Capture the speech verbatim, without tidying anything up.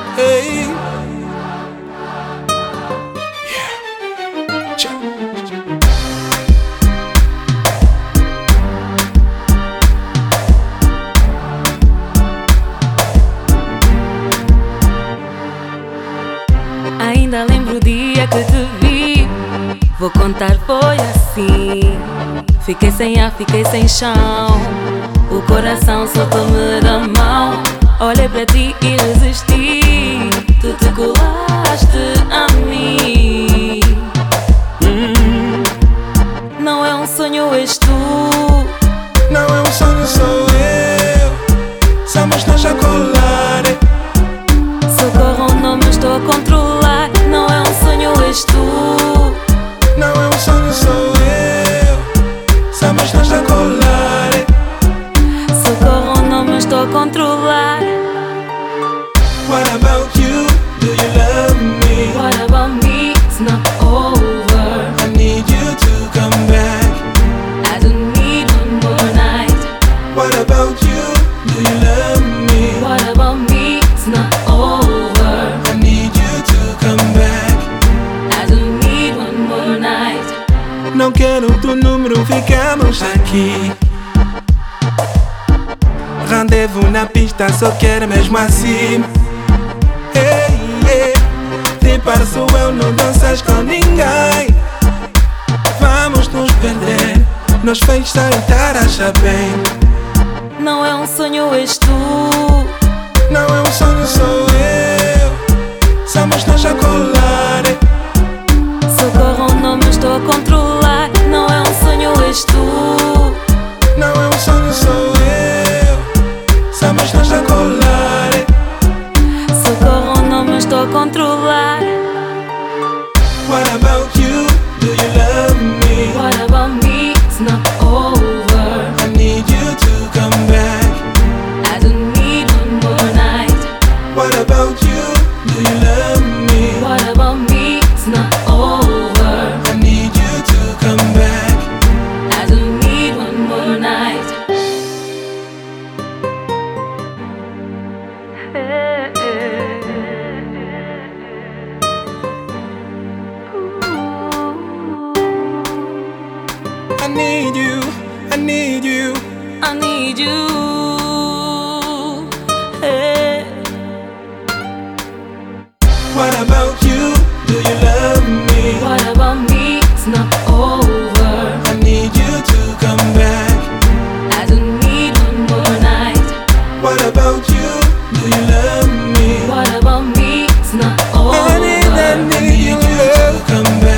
Hey. Yeah. Cha. Ainda lembro o dia que te vi. Vou contar, foi assim. Fiquei sem ar, fiquei sem chão. O coração soltou-me da mão. Olhei para ti e resisti. Tu te colaste a mim. Hum. Não é um sonho, és tu. Não é um sonho, sou eu. Somos nós a colar. Socorro, não me estou a controlar. Não é um sonho, és tu. Não é um sonho, sou eu. Somos nós a colar. Socorro, não me estou a controlar. What about you? Do you love me? What about me? It's not over. I need you to come back. I don't need one more night. What about you? Do you love me? What about me? It's not over. I need you to come back. I don't need one more night. Não quero teu número, ficamos aqui. Rendezvous na pista, só quero mesmo assim. Hey, yeah. Tipo, sou eu, não danças com ninguém. Vamos nos perder, nos feitos a estar a achar bem. Não é um sonho, és tu. Não é um sonho, sou eu. Somos nós a colar. Socorro, não me estou a controlar. Não é um sonho, és tu. Não é um sonho, sou eu. Somos nós a colar. Socorro, não me estou a controlar. What about you? Do you love me? What about me? It's not over. I need you to come back. I don't need one more night. What about you? Do you love me? What about me? It's not over. I need you to come back. I don't need one more night. I need you, I need you. I need you. Hey. What about you? Do you love me? What about me? It's not over. I need you to come back. I don't need one more night. What about you? Do you love me? What about me? It's not over. I need, I need you to come back.